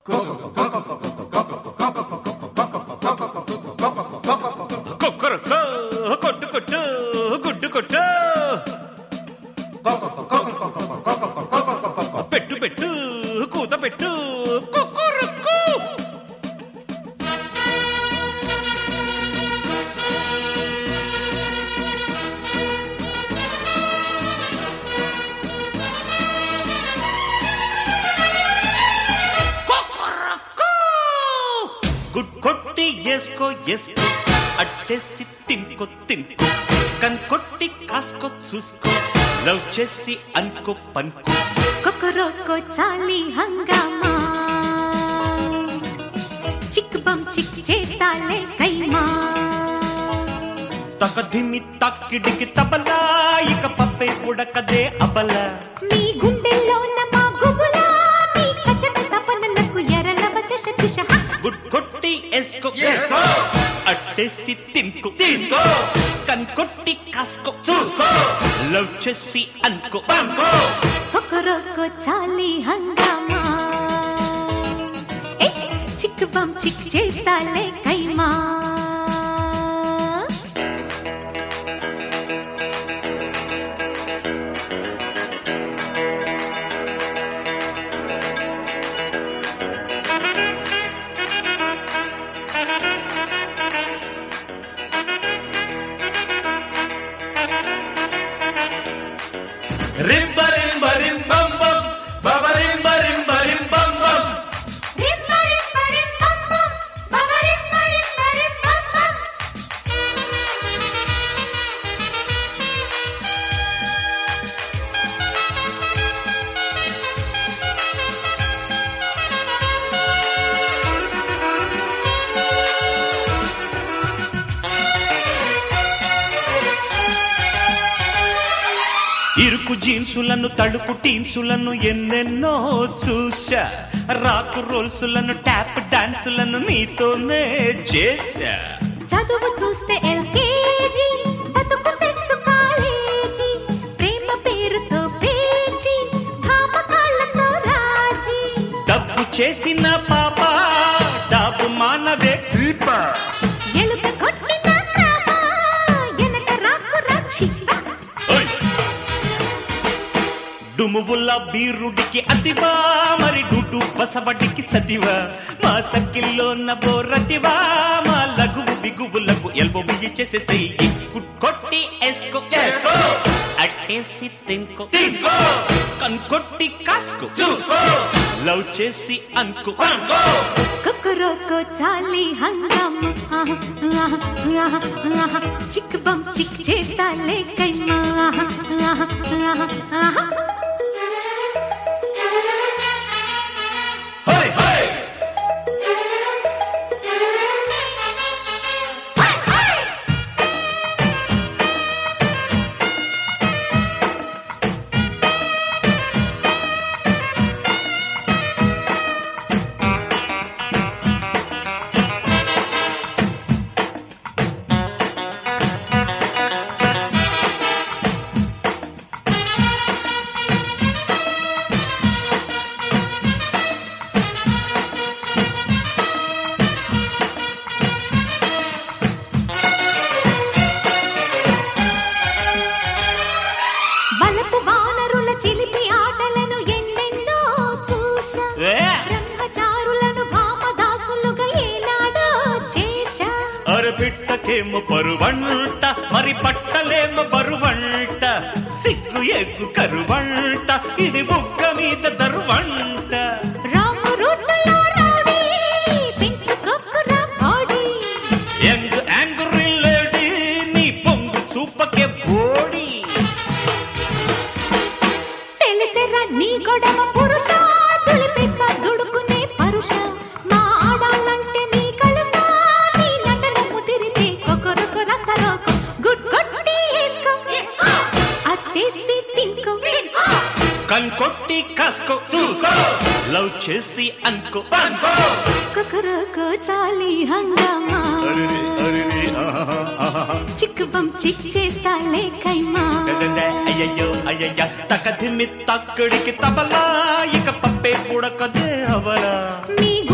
కొక్కరొక్క కొట్టు కొట్టు గుడ్డు కొట్టు పెట్టు పెట్టు కూత పెట్టు కొక్కరొక్కు గుడ్ కొట్టి ఎస్కో ఎస్కో అట్టేసి తినుకో తినుకో కన్కొట్టి కాసుకో చూసుకో లవ్ చేసి అనుకో పనుకో కొకరొక్కో చాలి హంగామా చిక్ బం చిక్ చేస్తాలే కైమా తకధిమి తక్కిడికి తబలా ఇక పప్పే ఉడకదే అబల నీ గుండెల్లో మా గుబులా నీ కచట తపనలకు ఎరల వచష దిశ గుడ్ కొట్టి ఎస్కో ఎస్కో అట్టేసి తినుకో తీసుకో కన్కొట్టి కాసుకో చూసుకో లవ్ చేసి అనుకో పనుకో కొకరొక్కో చాలి హంగామా చిక్ బం చిక్ చేస్తాలే కైమా రింబ రింబ రిం బం బం బబ రింబ రింబ రిం బం బం ఇరుకు జీన్సులను తడుపు టీన్సులను ఎన్నెన్నో చూసా రాకు రోల్సులను ట్యాప్ డాన్సులను నీతోనే చేశా చదువు చూస్తే ఎల్కేజీ బతుకు సెక్స్ కాలేజీ ప్రేమ పేరుతో పేజీ భామకాళ్ళతో రాజీ డబ్బు చేసిన పాప డబ్బు మానవే దీప ఎలుక కొట్టిన ప్రేమ ఎనక రాకు రాజీ డుమువుల బీరుడికి అతివా మరి డుడు బసవడికి సతివా మా సక్కిల్లో నబోరతివా మా లఘువు బిగువులకు ఎల్బో బియ్యి చేసే చెయ్యి కొట్టి ఎస్కో ఎస్కో అట్టేసి తినుకో తీసుకో కన్కొట్టి కాసుకో చూసుకో లవ్ చేసి అనుకో అనుకో కొకరొక్కో చాలి హంగామా చిక్ బం చిక్ చేస్తాలే కైమా హై హై బలపు వానరుల చిలిపి ఆటలను ఎన్నెన్నో చూశా బ్రహ్మచారులను భామదాసులుగా ఏనాడో చేశా అరపిట్టకేమో పరువంట మరి పట్టలేమో బరువంట సిగ్గు ఎగ్గు కరువంట ఇది బుగ్గ మీద దరువంట రాము రూట్లో రౌడీ పెంచుకోకురా బాడీ యంగ్ యాంగ్రీ లేడీ నీ పొంగు చూపకే బోడి తెలిసెరా నీ గొడవ పురుష తులిపేస్తా దుడుకునే పరుష మా ఆడాలంటే నీ కలుసా నీ నటన ముదిరితే కొకరొక రసరోకు గుడ్ కొట్టి వేసుకో అట్టేసి తినుకో కన్కొట్టి కాసుకో చూసుకో చేసి అనుకో కొకరకో చాలి హంగామా చిక్కుబం చిక్ చేస్తాలే ఖైమా అయ్యయ్యో అయ్యయ్య తకధిమి తక్కడికి తబలా ఇక పప్పే ఉడకదే అవలా మీ